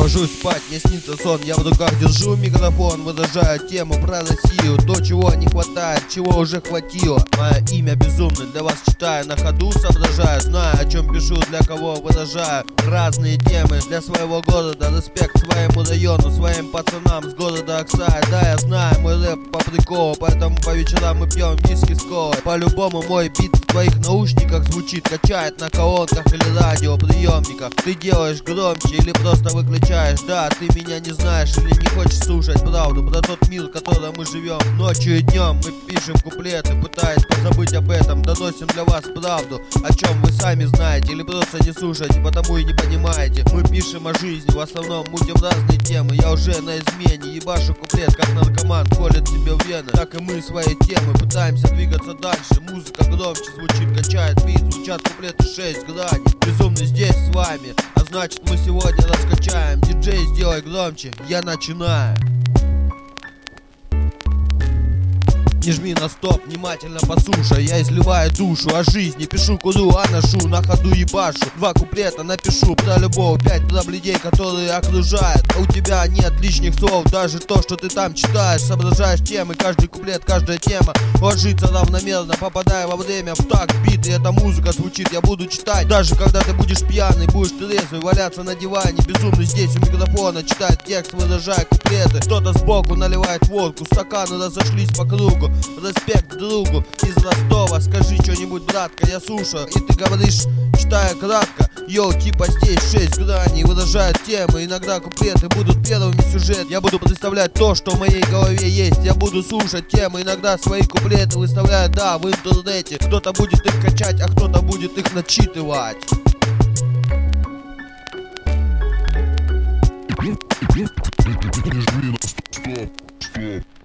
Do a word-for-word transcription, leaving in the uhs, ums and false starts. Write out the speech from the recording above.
Ложусь спать, мне снится сон, я в руках держу микрофон, выражаю тему про Россию, то, чего не хватает, чего уже хватило. Мое имя безумно, для вас читаю, на ходу соображаю, знаю, о чем пишу, для кого выражаю разные темы для своего города. Респект своему району, своим пацанам с города Оксай. Да, я знаю, мой рэп по приколу, поэтому по вечерам мы пьем виски с колой. По-любому мой бит в твоих наушниках звучит, качает на колонках или радиоприемниках. Ты делаешь громче или просто выключаешь? Да, ты меня не знаешь или не хочешь слушать правду про тот мир, в котором мы живем. Ночью и днем мы пишем куплеты, пытаясь позабыть об этом, доносим для вас правду, о чем вы сами знаете или просто не слушаете, потому и не понимаете. Мы пишем о жизни, в основном мутим разные темы. Я уже на измене, ебашу куплет, как наркоман колет себе в вены. Так и мы свои темы пытаемся двигаться дальше. Музыка громче звучит, качает бит, звучат куплеты шесть граней. Безумный здесь с вами, а значит мы сегодня раскачаем. Диджей, сделай громче, я начинаю. Не жми на стоп, внимательно послушай. Я изливаю душу о жизни, пишу, курю, а ношу, на ходу ебашу. Два куплета напишу про любовь, пять про людей, которые окружают. А у тебя нет лишних слов, даже то, что ты там читаешь. Соображаешь темы, каждый куплет, каждая тема ложится равномерно, попадая во время в такт бит. И эта музыка звучит, я буду читать. Даже когда ты будешь пьяный, будешь трезвый, валяться на диване. Безумный здесь у микрофона, читает текст, выражая куплеты. Кто-то сбоку наливает водку, стаканы разошлись по кругу. Респект другу из Ростова, скажи что-нибудь, братка, я слушаю. И ты говоришь, читая кратко, йоу, типа здесь шесть граней, выражают темы. Иногда куплеты будут первыми сюжет. Я буду представлять то, что в моей голове есть. Я буду слушать темы, иногда свои куплеты выставляю, да, в интернете. Кто-то будет их качать, а кто-то будет их начитывать. Не жми на стоп, стоп.